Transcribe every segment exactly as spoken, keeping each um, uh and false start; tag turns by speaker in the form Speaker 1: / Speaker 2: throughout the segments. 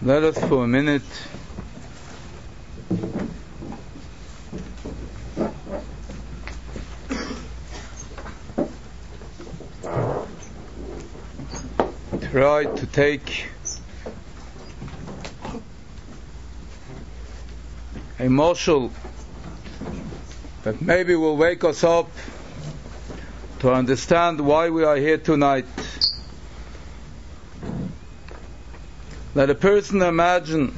Speaker 1: Let us for a minute try to take a morsel that maybe will wake us up to understand why we are here tonight. Let a person imagine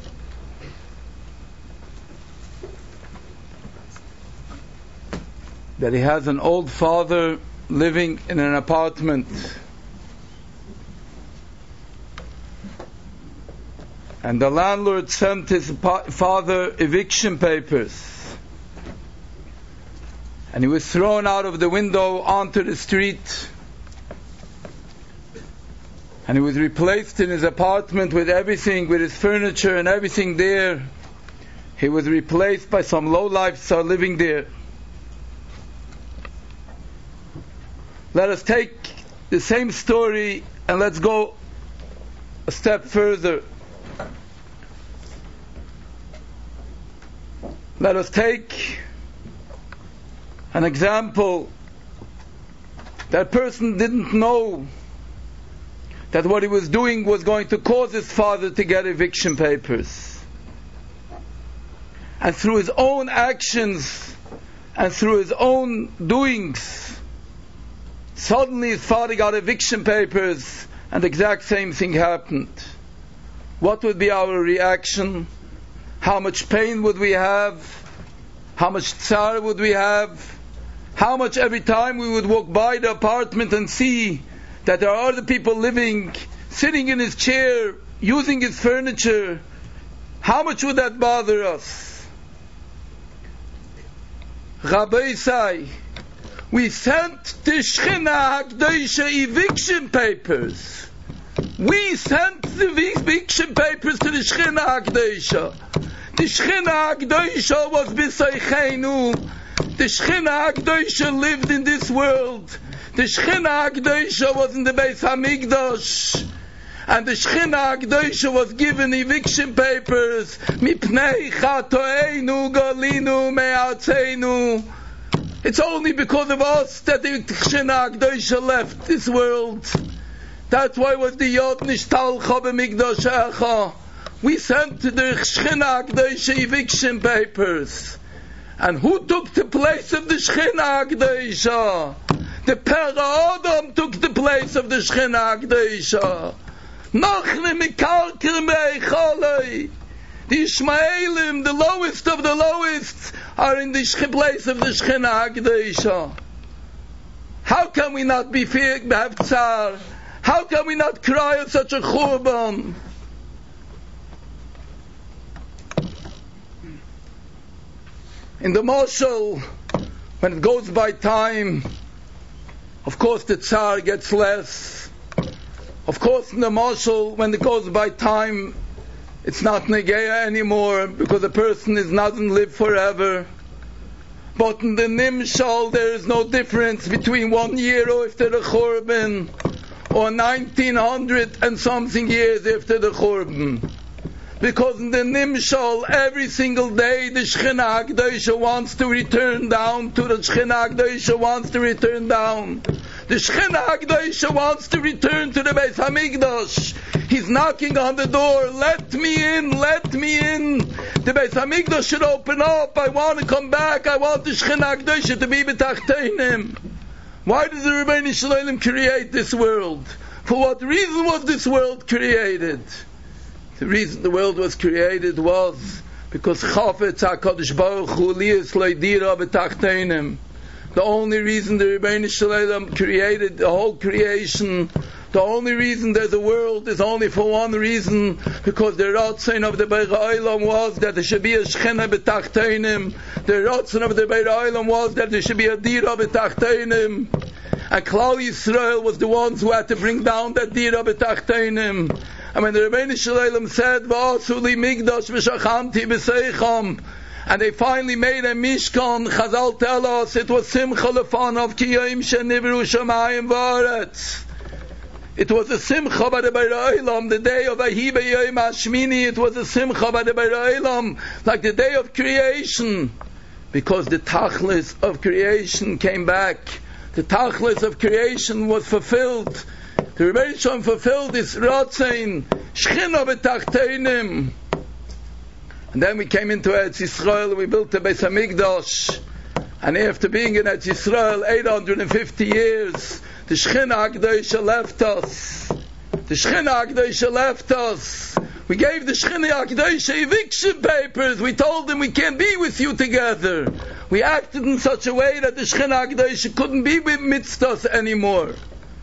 Speaker 1: that he has an old father living in an apartment, and the landlord sent his father eviction papers, and he was thrown out of the window onto the street, and he was replaced in his apartment with everything, with his furniture and everything there. He was replaced by some lowlifes who are living there. Let us take the same story and let's go a step further. Let us take an example. That person didn't know that what he was doing was going to cause his father to get eviction papers. And through his own actions and through his own doings, suddenly his father got eviction papers and the exact same thing happened. What would be our reaction? How much pain would we have? How much tsar would we have? How much every time we would walk by the apartment and see that there are other people living, sitting in his chair, using his furniture, how much would that bother us? Rabbi say, we sent the Shechina HaKadosh eviction papers. We sent the eviction papers to the Shechina HaKadosh. The Shechina HaKadosh was b'seichenu. The Shechina HaKadosh lived in this world. The Shechina HaKadosh was in the Beis HaMikdash, and the Shechina HaKadosh was given eviction papers. Mipnei chatoeinu galinu me'artzeinu. It's only because of us that the Shechina HaKadosh left this world. That's why was the Yod Nishtalcha b'Mikdash Echa. We sent to the Shechina HaKadosh eviction papers. And who took the place of the Shechina HaKadosh? The Pera Adam took the place of the Shechina HaKadosh. Nachne Mikarker Me'echolei. The Ishmaelim, the lowest of the lowest, are in the place of the Shechina HaKadosh. How can we not be fear, have tsar? How can we not cry at such a churban? In the Moshel, when it goes by time, of course the tsar gets less. Of course in the Moshel, when it goes by time, it's not Negeya anymore, because the person is doesn't live forever. But in the Nimshal, there is no difference between one year after the Churban or nineteen hundred and something years after the Churban. Because in the Nimshal, every single day, the Shechina HaKadosh wants to return down to the Shechina HaKadosh wants to return down. The Shechina HaKadosh wants to return to the Beis HaMikdash. He's knocking on the door. Let me in, let me in. The Beis HaMikdash should open up. I want to come back. I want the Shechina HaKadosh to be b'tachteinim. Why did the Rebbeinu Shalom create this world? For what reason was this world created? The reason the world was created was because Chafetz HaKadosh Baruch Hu liyas leidira b'tachteinim. The only reason the Rebbeinu Shalom created the whole creation, the only reason there's a world is only for one reason, because the Ratzon of the Beis Ha'olam was that there should be a Shechina b'tachteinim. The Ratzon of the Beis Ha'olam was that there should be a Dira b'tachteinim. And Klal Yisrael was the ones who had to bring down that Dira b'tachteinim. And when the Rebbeinu Shalom said, "V'asu li migdash v'shachanti b'seicham," and they finally made a Mishkan, Chazal tell us it was Simcha Lefanav ki yom shenivru shamayim v'aretz. It was a simcha by the Beirei Olam, the day of Ahi B'Yom HaShmini. It was a simcha by the Beirei Olam, like the day of creation, because the tachlis of creation came back. The tachlis of creation was fulfilled. The Rebbeinu Shalom fulfilled this Ratzain, Shechina B'Tachteinim. And then we came into Eretz Yisrael, we built the Beis HaMikdash. And after being in Eretz Yisrael eight hundred fifty years, the Shechina HaKadoshah left us. The Shechina HaKadoshah left us. We gave the Shechina HaKadoshah eviction papers. We told them we can't be with you together. We acted in such a way that the Shechina HaKadoshah couldn't be amidst us anymore.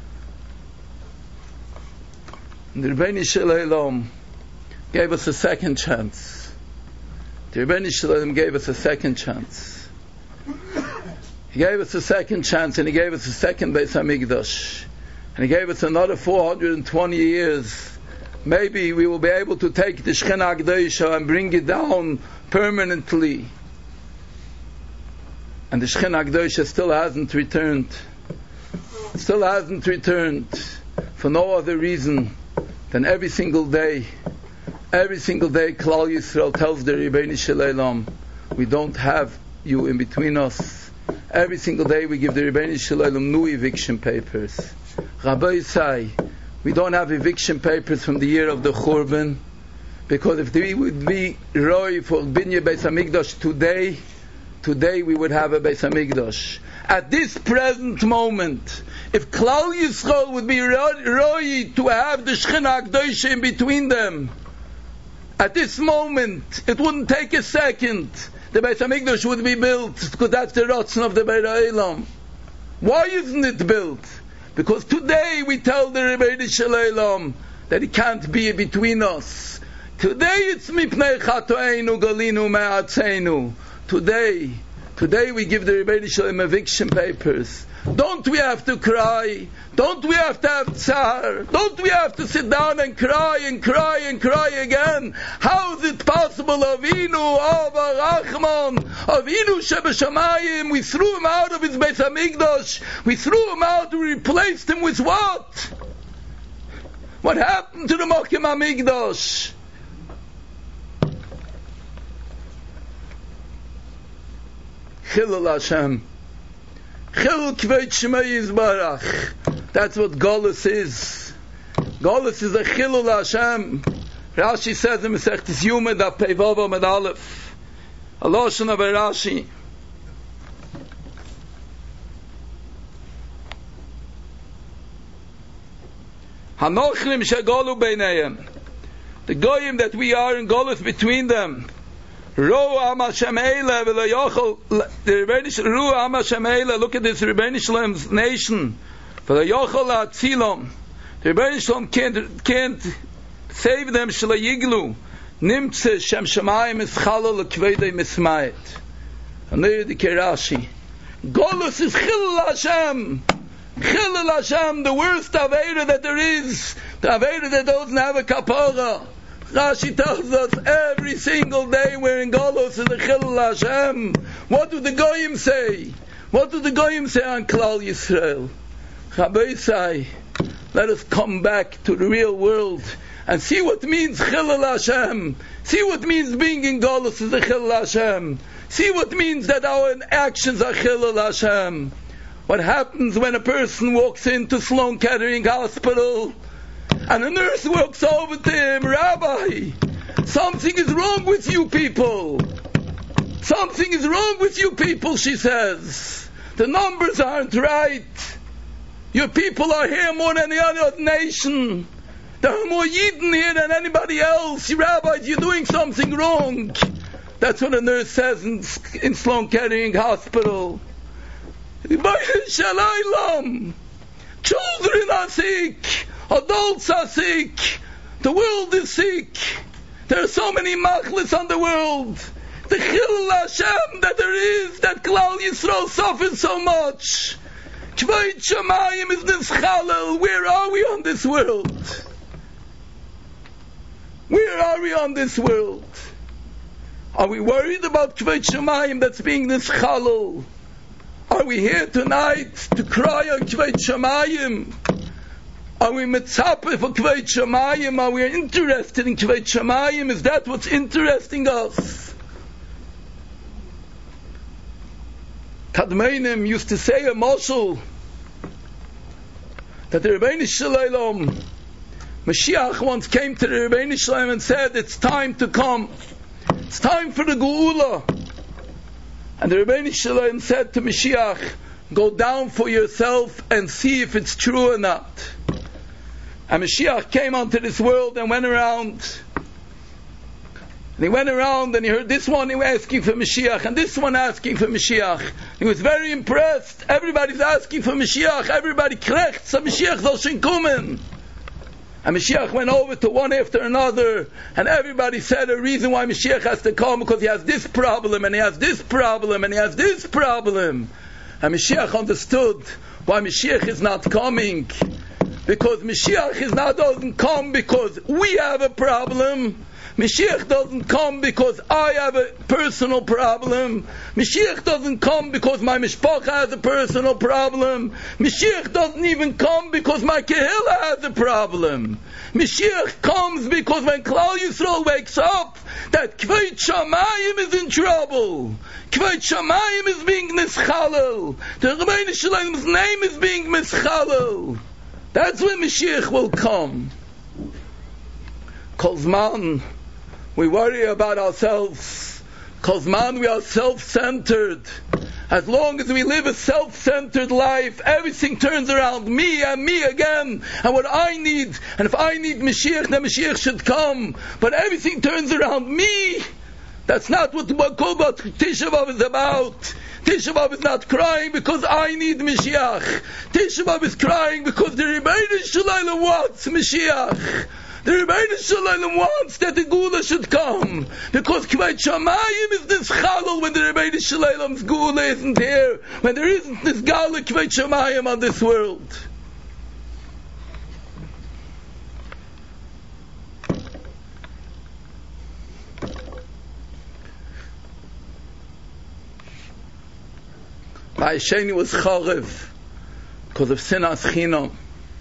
Speaker 1: And the Rebbeinu Shalom gave us a second chance. The Rebbeinu Shalom gave us a second chance. He gave us a second chance, and He gave us a second Beis HaMikdash, and He gave us another four hundred twenty years. Maybe we will be able to take the Shechina HaKadoshah and bring it down permanently. And the Shechina HaKadoshah still hasn't returned. Still hasn't returned for no other reason than every single day, every single day, Klal Yisrael tells the Rebbeinu Shalom, we don't have you in between us. Every single day we give the Rebbeinu Shalom new eviction papers. Rabbi say, we don't have eviction papers from the year of the Churban, because if we would be Roy for Binyan Beis HaMikdash today, today we would have a Beis HaMikdash. At this present moment, if Klal Yisrael would be Roy to have the Shechina HaKadoshah in between them, at this moment, it wouldn't take a second. The Beis HaMikdash would be built, because that's the Ratzon of the Beirei Olam. Why isn't it built? Because today we tell the Rebbeinu Shalom that He can't be between us. Today it's Mipnei Chatoeinu Galinu Me'atzeinu. Today, today we give the Rebbeinu Shalom eviction papers. Don't we have to cry? Don't we have to have tsar? Don't we have to sit down and cry and cry and cry again? How is it possible? Avinu, Ava, Rachman, Avinu Shebeshamayim, we threw him out of his Beis HaMikdash. We threw him out, we replaced him with what? What happened to the Mokim HaMikdash? Chilul Hashem. Chilul Kveit Shmei Yisbarach. That's what Golus is. Golus is a Chilul Hashem. Rashi says in Masechtas Yuma Daf Pei Vav Amud Aleph. A Lashon of Rashi. Hanochrim shegolu beinayim. The goyim that we are in Golus between them. Ro am Hashem eila v'lo yochel. The Rebbeinu Ro am Hashem eila. Look at this Rebbeinu Shalom's nation. V'lo yochel la'atzilom. The Rebbeinu Shalom can't can't save them. Shlo yiglu. Nimtze shem shamayim eschalo l'kveidei mismayit. And there the Rashi. Golus is Chilul Hashem. Chilul Hashem, the worst Aveira that there is. The Aveira that doesn't have a kapara. Rashi tells us every single day we're in Golus is a Chilul Hashem. What do the Goyim say? What do the Goyim say on Klal Yisrael? Rabbi say, let us come back to the real world and see what means Chilul Hashem. See what means being in Golus is a Chilul Hashem. See what means that our actions are Chilul Hashem. What happens when a person walks into Sloan Kettering Hospital and a nurse walks over to him, Rabbi, something is wrong with you people. Something is wrong with you people, she says. The numbers aren't right. Your people are here more than any other nation. There are more Yidden here than anybody else. Rabbi, you're doing something wrong. That's what a nurse says in, in Sloan Kettering Hospital. Children are sick. Adults are sick. The world is sick. There are so many machlis on the world. The Chilul Hashem that there is, that Klal Yisrael suffers so much. Kveit Shamayim is this Chalel. Where are we on this world? Where are we on this world? Are we worried about Kveit Shamayim that's being this Chalel? Are we here tonight to cry on Kveit Shamayim? Are we mitzape for Kveit Shamayim? Are we interested in Kveit Shamayim? Is that what's interesting us? Kadmeinim used to say a mashal that the Rebbeinu Shalom, Mashiach once came to the Rebbeinu Shalom and said, it's time to come. It's time for the Geula. And the Rebbeinu Shalom said to Mashiach, go down for yourself and see if it's true or not. And Mashiach came onto this world and went around. And he went around and he heard this one asking for Mashiach and this one asking for Mashiach. He was very impressed. Everybody's asking for Mashiach. Everybody krecht, so Mashiach soll schon kommen. And Mashiach went over to one after another, and everybody said a reason why Mashiach has to come, because he has this problem, and he has this problem, and he has this problem. And Mashiach understood why Mashiach is not coming. Because Mashiach is not doesn't come because we have a problem. Mashiach doesn't come because I have a personal problem. Mashiach doesn't come because my mishpacha has a personal problem. Mashiach doesn't even come because my kehillah has a problem. Mashiach comes because when Klal Yisrael wakes up, that Kveit Shamayim is in trouble. Kveit Shamayim is being mischalel. The Rebbeinu Shalom's name is being mischalel. That's when Mashiach will come. Kol zman we worry about ourselves. Kol zman we are self-centered. As long as we live a self-centered life, everything turns around me and me again, and what I need. And if I need Mashiach, then Mashiach should come. But everything turns around me. That's not what Tisha B'Av is about. Tisha B'Av is not crying because I need Mashiach. Tisha B'Av is crying because the Rebbeinu Shalom wants Mashiach. The Rebbeinu Shalom wants that the Geula should come. Because Kveit Shamayim is this chalal when the Rebbeinu Shalom's Geula isn't here. When there isn't this Gala Kveit Shamayim on this world. Ma'asheni was charev because of sinas chinam.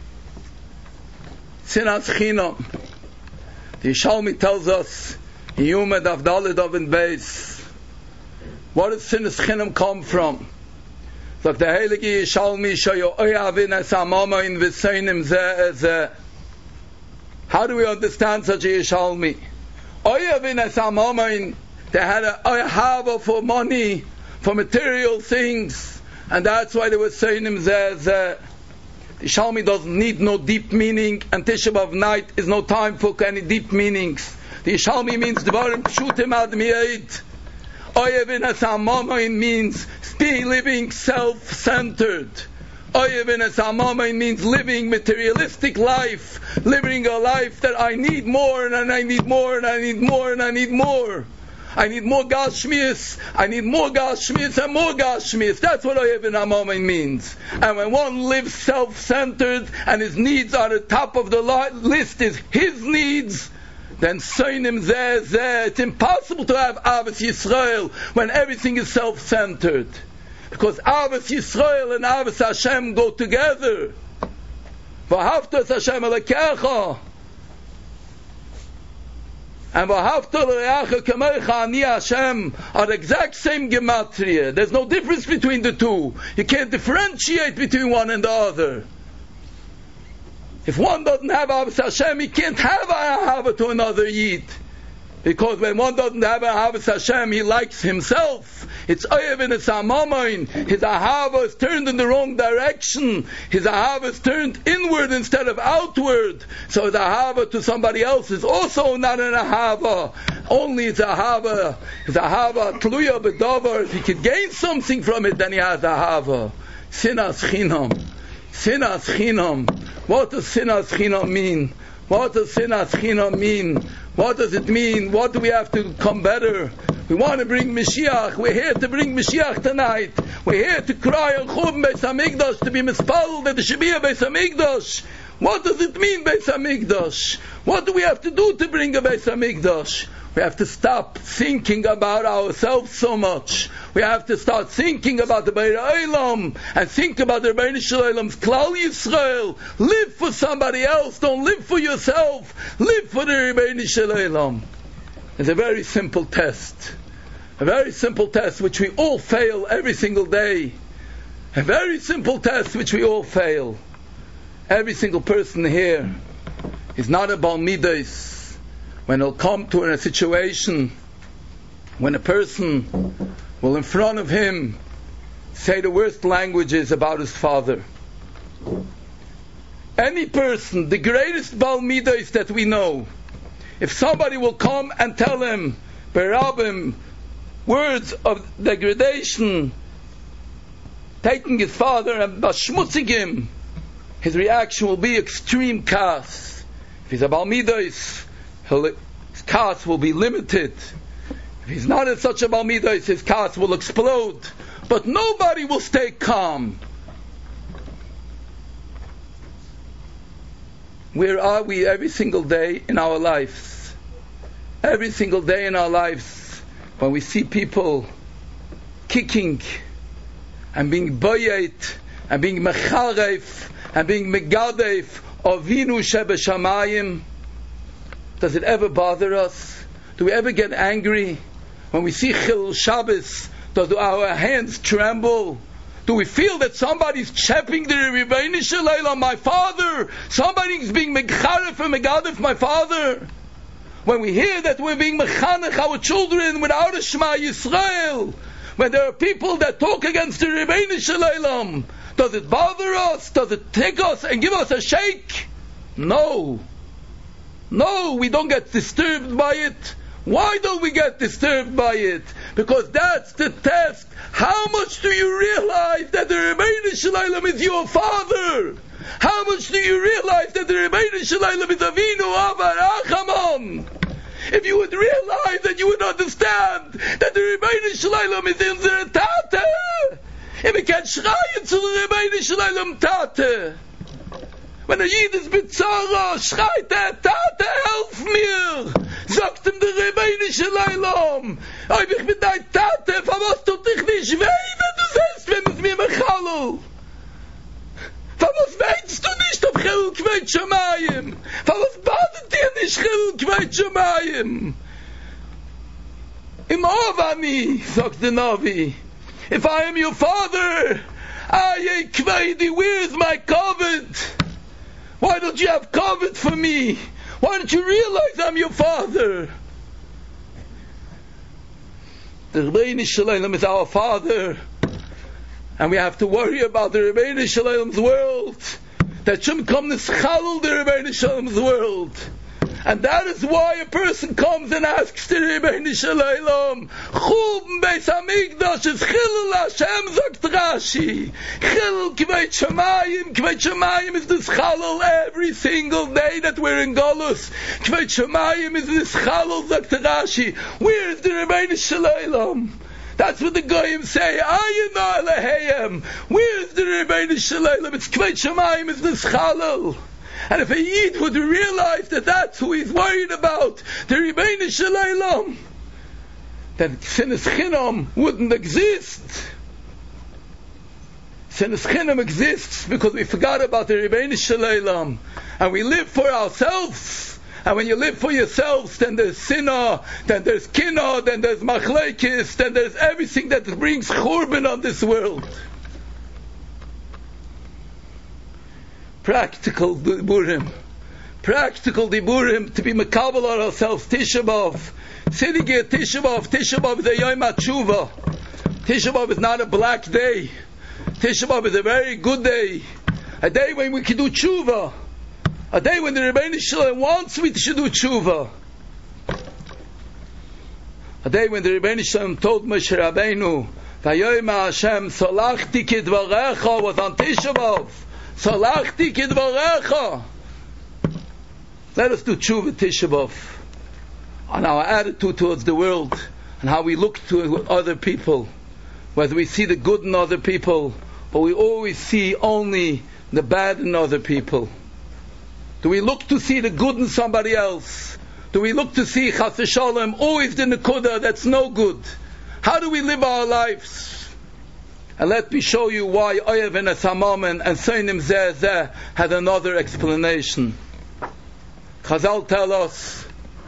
Speaker 1: Sinas chinam. The Yishalmi tells us in Yumed Avdalid of in Beis. Where does sinas chinam come from? Like the Heilige Yishalmi shayo oyavin es amama in v'seinim zeh zeh. How do we understand such a Yishalmi? Oyavin es amama in, they had a oyhava for money, for material things, and that's why they were saying him zeh zeh. The Shalmi doesn't need no deep meaning, and Tisha B'Av night is no time for any deep meanings. The Shalmi means Devarim Pshutim Ad Mi'ed. Oyevin Asamamoin means be living self-centered. Oyevin Asamamoin means living materialistic life, living a life that I need more and I need more and I need more and I need more. I need more Gashmias, I need more Gashmias and more Gashmias. That's what Oyevin Amamoin means. And when one lives self-centered and his needs are the top of the list is his needs, then Seinim Zeh Zeh, it's impossible to have Avos Yisrael when everything is self-centered. Because Avos Yisrael and Avos Hashem go together. V'ahavta Hashem Elokecha and V'ahavta L'reacha Kamecha Ani Hashem are the exact same gematria. There's no difference between the two. You can't differentiate between one and the other. If one doesn't have Avos Hashem, he can't have Ahava to another Yid. Because when one doesn't have Ahavas Hashem, he likes himself. It's Oyevin Asamamoin. His Ahava is turned in the wrong direction. His Ahava is turned inward instead of outward. So his Ahava to somebody else is also not an Ahava. Only his Ahava. His Ahava, Tluya B'Davar. If he could gain something from it, then he has Ahava. Sinas Chinam. Sinas Chinam. What does Sinas Chinam mean? What does Sinas Chinam mean? What does it mean? What do we have to come better? We want to bring Mashiach. We're here to bring Mashiach tonight. We're here to cry on Churban Beis Hamikdash, to be mispalled that there should be a Beis Hamikdash. What does it mean, Beis HaMikdash? What do we have to do to bring a Beis HaMikdash? We have to stop thinking about ourselves so much. We have to start thinking about the Beir Olam and think about the Rebbeinu Shalom's Klal Yisrael. Live for somebody else. Don't live for yourself. Live for the Rebbeinu Shalom. It's a very simple test. A very simple test which we all fail every single day. A very simple test which we all fail. Every single person here is not a Baal Midas. When he'll come to a situation when a person will in front of him say the worst languages about his father. Any person, the greatest Baal Midas that we know, if somebody will come and tell him berabim words of degradation, taking his father and bashmutzing him, his reaction will be extreme kas. If he's a Baal Midas, his kas will be limited. If he's not in such a Baal Midas, his kas will explode. But nobody will stay calm. Where are we every single day in our lives? Every single day in our lives, when we see people kicking and being boyet and being mecharef and being megadef Avinu shebeshamayim, does it ever bother us? Do we ever get angry? When we see Chilul Shabbos, do our hands tremble? Do we feel that somebody's chapping the Rebbeinu Shalom, my father? Somebody's being mecharef and megadef, my father? When we hear that we're being mechanech our children without a Shema Yisrael, when there are people that talk against the Rebbeinu Shalom, does it bother us? Does it take us and give us a shake? No. No, we don't get disturbed by it. Why don't we get disturbed by it? Because that's the test. How much do you realize that the Rebbeinu Shalom is your father? How much do you realize that the Rebbeinu Shalom is Avinu Avarachamon? If you would realize that you would understand that the Rebbeinu Shalom is in the Tate. If we can schreien to the Rebbeinu Shalom Tate. When a Yid is bitzara, schreit er, Tate, helf mir! Sagt ihm der Rebbeinu Shalom, ob ich mit dein Tate, verwas tut dich nicht weh, wenn du sagst, wenn es mir mechalul? Verwas weinst du nicht auf Chilul Kveit Shamayim? Verwas badet dir nicht Chilul Kveit Shamayim? Im Ovani, sagt der Navi, if I am your father, Aye Kveidi, where's my covet? Why don't you have covet for me? Why don't you realize I'm your father? The Rebbeinu Shalom is our father, and we have to worry about the Rebbeinu Shalom's world. That shouldn't come to schalul the Rebbeinu Shalom's world. And that is why a person comes and asks the Rebbeinu Shalom, Chum Beis HaMikdash is Chilul Hashem, sagt Rashi. Chilul Kveit Shamayim. Kveit Shamayim is the Schalul every single day that we're in Golus. Kveit Shamayim is the Schalul, sagt Rashi. Where is the Rebbeinu Shalom? That's what the Goyim say. Ayin Alehayim. Where is the Rebbeinu Shalom? It's Kveit Shamayim is the Schalul. And if a Yid would realize that that's who he's worried about, the Rebbeinu Shalom, then Sinas Chinam wouldn't exist. Sinas Chinam exists because we forgot about the Rebbeinu Shalom, and we live for ourselves. And when you live for yourselves, then there's sinah, then there's kinah, then there's machlekes, then there's everything that brings churban on this world. Practical diburim, practical diburim to be makabel on ourselves. Tisha B'av, sitting here Tisha B'av. Tisha B'av is a Yom HaTshuva. Tisha B'av is not a black day. Tisha B'av is a very good day, a day when we can do tshuva, a day when the Rebbeinu Shalom wants we to do tshuva, a day when the Rebbeinu Shalom told Moshe Rabbeinu, "Vayom Hashem salachti kidvarecha," was on Tisha B'av. Salachti kidvarecha. Let us do tshuva Tisha B'av on our attitude towards the world and how we look to other people, whether we see the good in other people or we always see only the bad in other people. Do we look to see the good in somebody else? Do we look to see chas v'shalom always the nekuda that's no good? How do we live our lives? And let me show you why Oyev and Asamaman and Seinim Zeh Zeh had another explanation. Chazal tell us,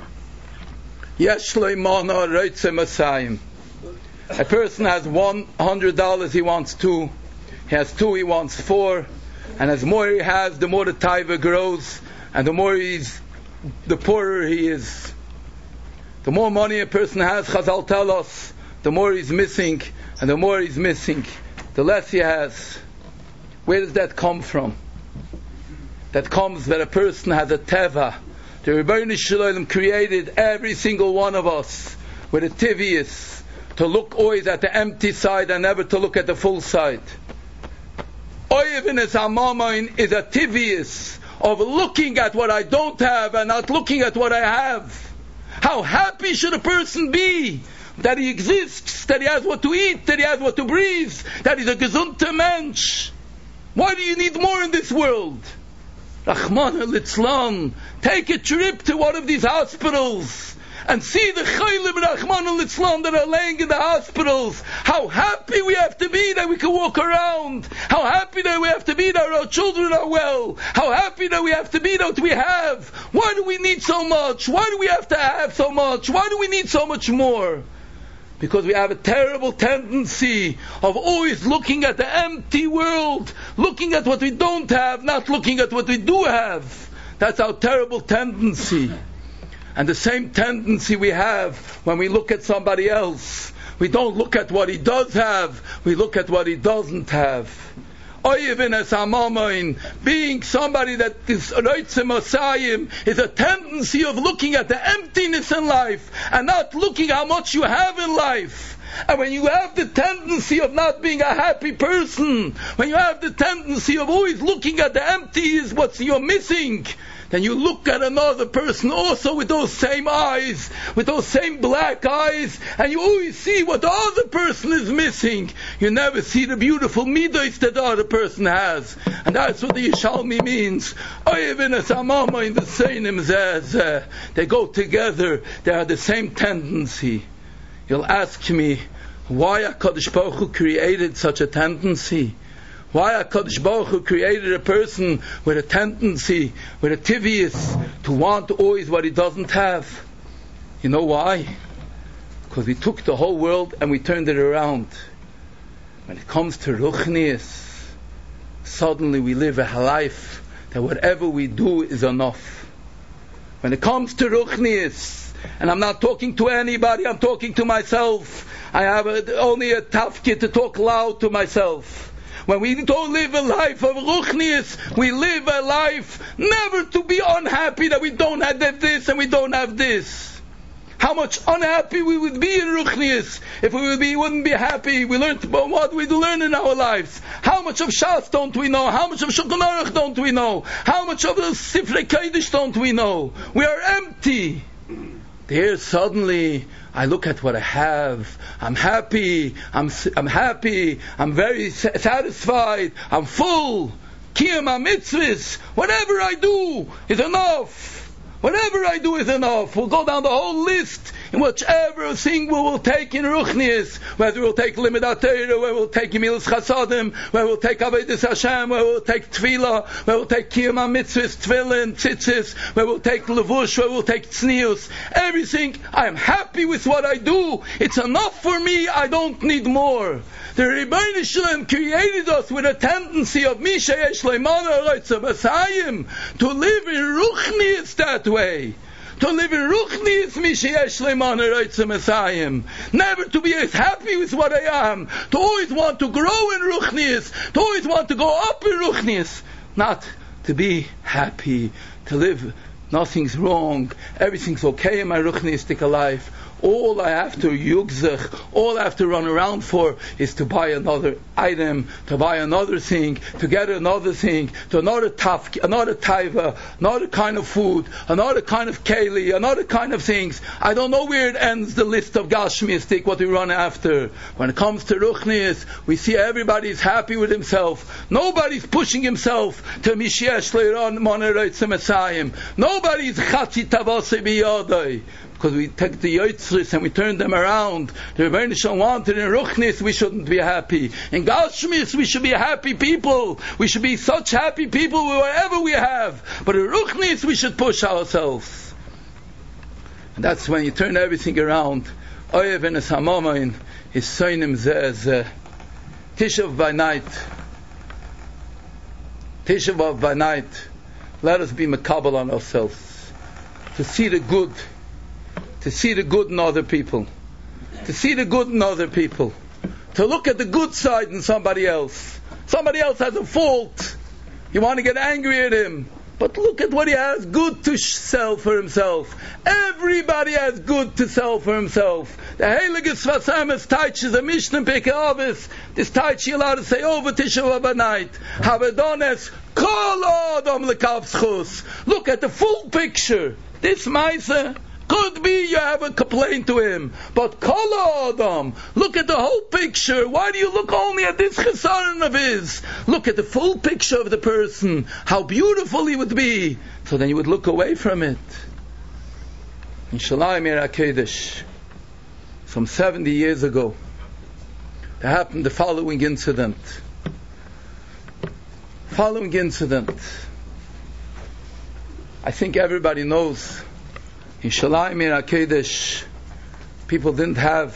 Speaker 1: Yesh lo imana roitze masayim. A person has one hundred dollars, he wants two. He has two, he wants four. And as more he has, the more the taiva grows, and the more he's, the poorer he is. The more money a person has, Chazal tell us, the more he's missing, and the more he's missing, the less he has. Where does that come from? That comes that a person has a teva. The Rebbeinu Shalom created every single one of us with a tivius, to look always at the empty side and never to look at the full side. Oyevin Amamin is a tivius of looking at what I don't have and not looking at what I have. How happy should a person be that he exists, that he has what to eat, that he has what to breathe, that he's a gesunter Mensch. Why do you need more in this world? Rahman al-Islam, take a trip to one of these hospitals and see the Chaylim Rahman al-Islam that are laying in the hospitals. How happy we have to be that we can walk around. How happy that we have to be that our children are well. How happy that we have to be that we have. Why do we need so much? Why do we have to have so much? Why do we need so much more? Because we have a terrible tendency of always looking at the empty world, looking at what we don't have, not looking at what we do have. That's our terrible tendency. And the same tendency we have when we look at somebody else. We don't look at what he does have, we look at what he doesn't have. Oyevin as Amamoin, being somebody that is Roitze Mosayim, is a tendency of looking at the emptiness in life and not looking how much you have in life. And when you have the tendency of not being a happy person, when you have the tendency of always looking at the empty is what you're missing, then you look at another person also with those same eyes, with those same black eyes, and you always see what the other person is missing. You never see the beautiful midos that the other person has. And that's what the Yishalmi means. Oyevin as Amama in the Seinim Zeh Zeh. They go together, they have the same tendency. You'll ask me, why HaKadosh Baruch Hu created such a tendency? Why HaKadosh Baruch Hu created a person with a tendency, with a tivius, to want always what he doesn't have? You know why? Because we took the whole world and we turned it around. When it comes to Ruchnius, suddenly we live a life that whatever we do is enough. When it comes to Ruchnius, and I'm not talking to anybody, I'm talking to myself. I have a, only a tafkid to talk loud to myself. When we don't live a life of Ruchnius, we live a life never to be unhappy that we don't have this and we don't have this. How much unhappy we would be in Ruchnius if we would be, wouldn't be happy. We learned about what we learn in our lives. How much of Shas don't we know? How much of Shulchan Aruch don't we know? How much of the Sifrei Kodesh don't we know? We are empty. There suddenly I look at what I have. I'm happy. I'm I'm happy. I'm very satisfied. I'm full. Kiyam mitzvahs. Whatever I do is enough. Whatever I do is enough. We'll go down the whole list in whichever thing we will take in Ruchnius, whether we'll take Limud HaTorah, whether we'll take Gemilas Chasadim, whether we'll take Avodas Hashem, whether we'll take Tefillah, whether we'll take Kiyum HaMitzvahs, Tefillin, Tzitzis, whether we'll take Levush, whether we'll take Tznius. Everything, I am happy with what I do. It's enough for me. I don't need more. The Rebbeinu Shalom created us with a tendency of Misha Yesh Leimana Roitze Masayim to live in Ruchnius that way. To live in Ruchnius Misha Yesh Leimana Roitze Masayim. Never to be as happy with what I am. To always want to grow in Ruchnius. To always want to go up in Ruchnius. Not to be happy. To live, nothing's wrong. Everything's okay in my Ruchniistic life. All I have to yugzech, all I have to run around for is to buy another item, to buy another thing, to get another thing, to another taf, another taiva, another kind of food, another kind of keli, another kind of things. I don't know where it ends, the list of gashmistik, what we run after. When it comes to ruchnius, we see everybody's happy with himself. Nobody's pushing himself to Mishiach Leiron Moneroitz Messiah. Nobody's chatzi tavase biyodai. Because we take the yotzris and we turn them around. The Rebbeinu Shalom wanted in Ruchnis we shouldn't be happy. In Gashmis we should be happy people. We should be such happy people wherever we have. But in Ruchnis we should push ourselves. And that's when you turn everything around. Oyev and Hamomain is Soinim Zeh Tishav by night. Tishav by night. Let us be makabel on ourselves. To see the good. To see the good in other people. To see the good in other people. To look at the good side in somebody else. Somebody else has a fault. You want to get angry at him. But look at what he has good to sell for himself. Everybody has good to sell for himself. The Heilige Svasamis teaches a Mishnah Pekavis. This teach you allowed to say over Tisha B'Av night. Havedones kol adam lekavschus. Look at the full picture. This Maisa. Could be you have a complaint to him, but Kol Adam, look at the whole picture. Why do you look only at this chesaron of his? Look at the full picture of the person, how beautiful he would be. So then you would look away from it. In Shalayim Ir HaKodesh, some seventy years ago, there happened the following incident. Following incident. I think everybody knows. In Shalayim Ir HaKodesh, people didn't have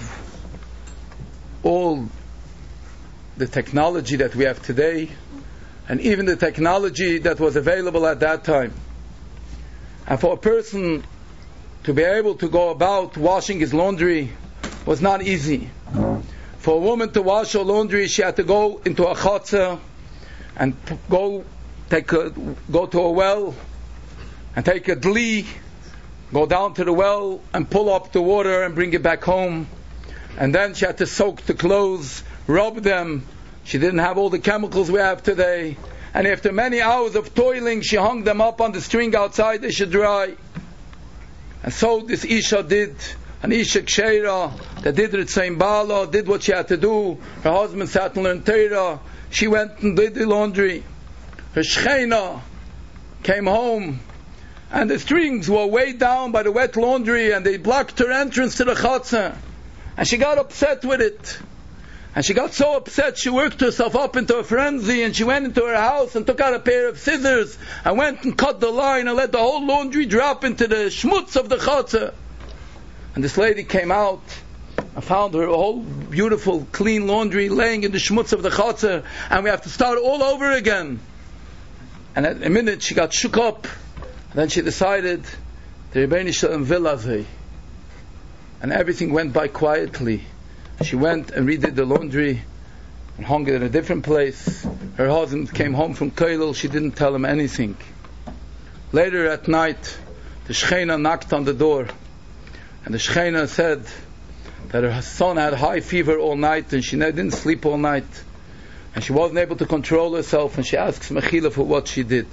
Speaker 1: all the technology that we have today, and even the technology that was available at that time. And for a person to be able to go about washing his laundry was not easy. For a woman to wash her laundry, she had to go into a chotzer and go take a, go to a well and take a dli. Go down to the well and pull up the water and bring it back home. And then she had to soak the clothes, rub them. She didn't have all the chemicals we have today. And after many hours of toiling, she hung them up on the string outside, they should dry. And so this Isha did, an Isha Ksheira, that did Ritzaim Bala, did what she had to do. Her husband sat and learned Torah. She went and did the laundry. Her Shechina came home, and the strings were weighed down by the wet laundry, and they blocked her entrance to the chatzah. And she got upset with it. And she got so upset, she worked herself up into a frenzy, and she went into her house and took out a pair of scissors and went and cut the line and let the whole laundry drop into the schmutz of the chatzah. And this lady came out and found her whole beautiful, clean laundry laying in the schmutz of the chatzah, and we have to start all over again. And at a minute she got shook up. And then she decided, the Rebbeinu Shalom Vilazei. And everything went by quietly. She went and redid the laundry and hung it in a different place. Her husband came home from Koilel, she didn't tell him anything. Later at night, the Shechina knocked on the door. And the Shechina said that her son had high fever all night and she didn't sleep all night. And she wasn't able to control herself, and she asks Mechila for what she did.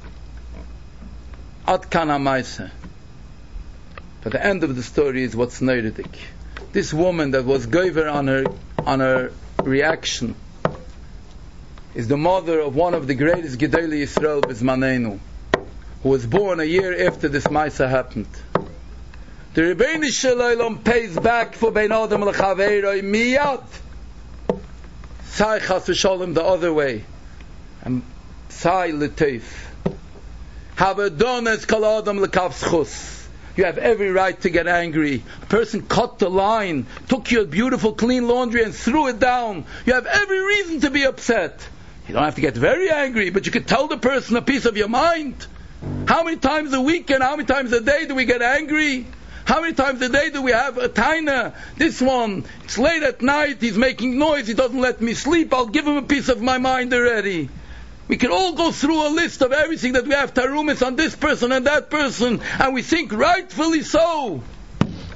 Speaker 1: Ad kan ha'maisa. But the end of the story is what's neididik. This woman that was gover on her on her reaction is the mother of one of the greatest Gedolei Yisrael Bizmanenu, who was born a year after this Maisa happened. The Rebbeinu Shalom pays back for Bein Adam L'Chaveiroi miyad. Sai Chas V'Sholem the other way, and Sai L'Teif. Havedones kol adam lekavschus. You have every right to get angry. A person cut the line, took your beautiful clean laundry and threw it down. You have every reason to be upset. You don't have to get very angry, but you could tell the person a piece of your mind. How many times a week and how many times a day do we get angry? How many times a day do we have a taina? This one, it's late at night, he's making noise, he doesn't let me sleep, I'll give him a piece of my mind already. We can all go through a list of everything that we have tarumis on this person and that person, and we think rightfully so.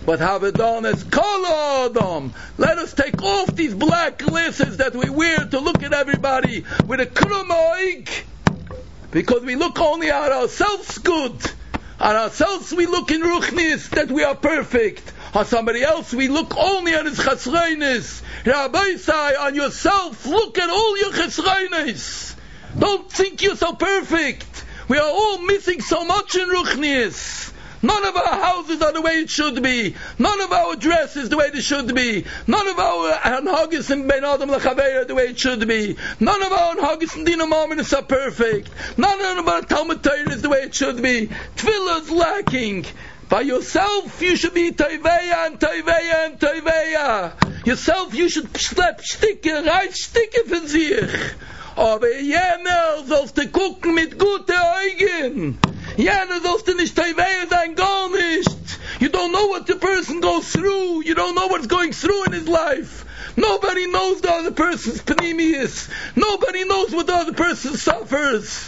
Speaker 1: but have it done as Kol Adam. Let us take off these black glasses that we wear to look at everybody with a krum oig, because we look only at ourselves good. On ourselves we look in ruchnis that we are perfect. On somebody else we look only at his chesronis. Rabbi say, on yourself look at all your chesronis. Don't think you're so perfect. We are all missing so much in ruchnis. None of our houses are the way it should be. None of our dress is the way it should be. None of our anhagis and ben adam lachaveir are the way it should be. None of our anhagis and dinamominus are perfect. None of our Talmud Torah is the way it should be. Tefillah is lacking. By yourself, you should be toiveya and toiveya and toiveya. Yourself, you should slap sticke, reich sticke für sich. Aber jener sollst du gucken mit gute Augen. Jener sollst du nicht toiveya sein, gar nicht. You don't know what the person goes through. You don't know what's going through in his life. Nobody knows the other person's panemius. Nobody knows what the other person suffers.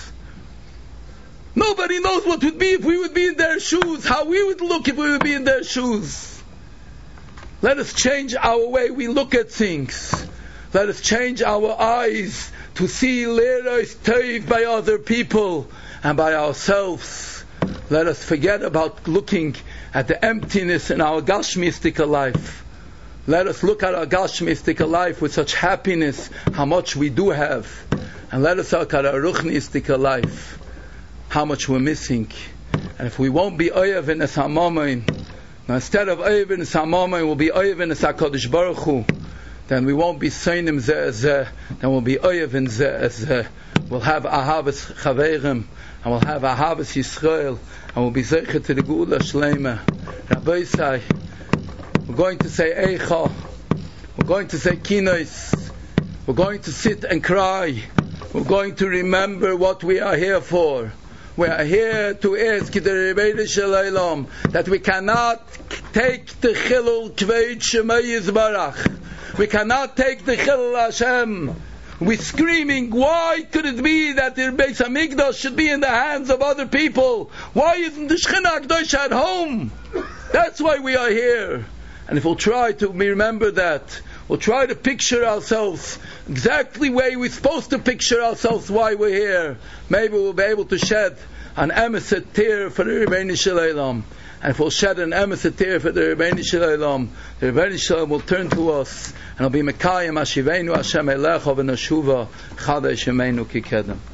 Speaker 1: Nobody knows what it would be if we would be in their shoes, how we would look if we would be in their shoes. Let us change our way we look at things. Let us change our eyes to see Leroy's Tov by other people and by ourselves. Let us forget about looking at the emptiness in our Gashmistika life. Let us look at our Gashmistika life with such happiness, how much we do have. And let us look at our Ruchnistika life, how much we're missing. And if we won't be Oyev in Es HaMomein, instead of Oyev in Es HaMomein, we'll be Oyev in Es HaKadosh Baruch Hu, then we won't be Seinim Zeh Zeh, then we'll be Oyev in Zeh Zeh. We'll have Ahavas Chaverim, and we'll have Ahavas Yisrael, and we'll be Zeicha to the Geula Shleima. Rabbi Say, we're going to say Eicha, we're going to say Kinois, we're going to sit and cry, we're going to remember what we are here for. We are here to ask the Rebbeinu Shalom that we cannot take the Chilul Kveit Shemay Yisbarach. We cannot take the Chilul Hashem. We're screaming, why could it be that the Beis HaMikdash should be in the hands of other people? Why isn't the Shechina HaKadosh at home? That's why we are here. And if we'll try to remember that, we'll try to picture ourselves exactly the way we're supposed to picture ourselves why we're here. Maybe we'll be able to shed an emeset tear for the Rebbeinu Shalom. And if we'll shed an emeset tear for the Rebbeinu Shalom, the Rebbeinu Shalom will turn to us and it'll be Mekayim Ashivenu Hashem Elecha v'Nashuva Chadei Shemeinu Kikedem.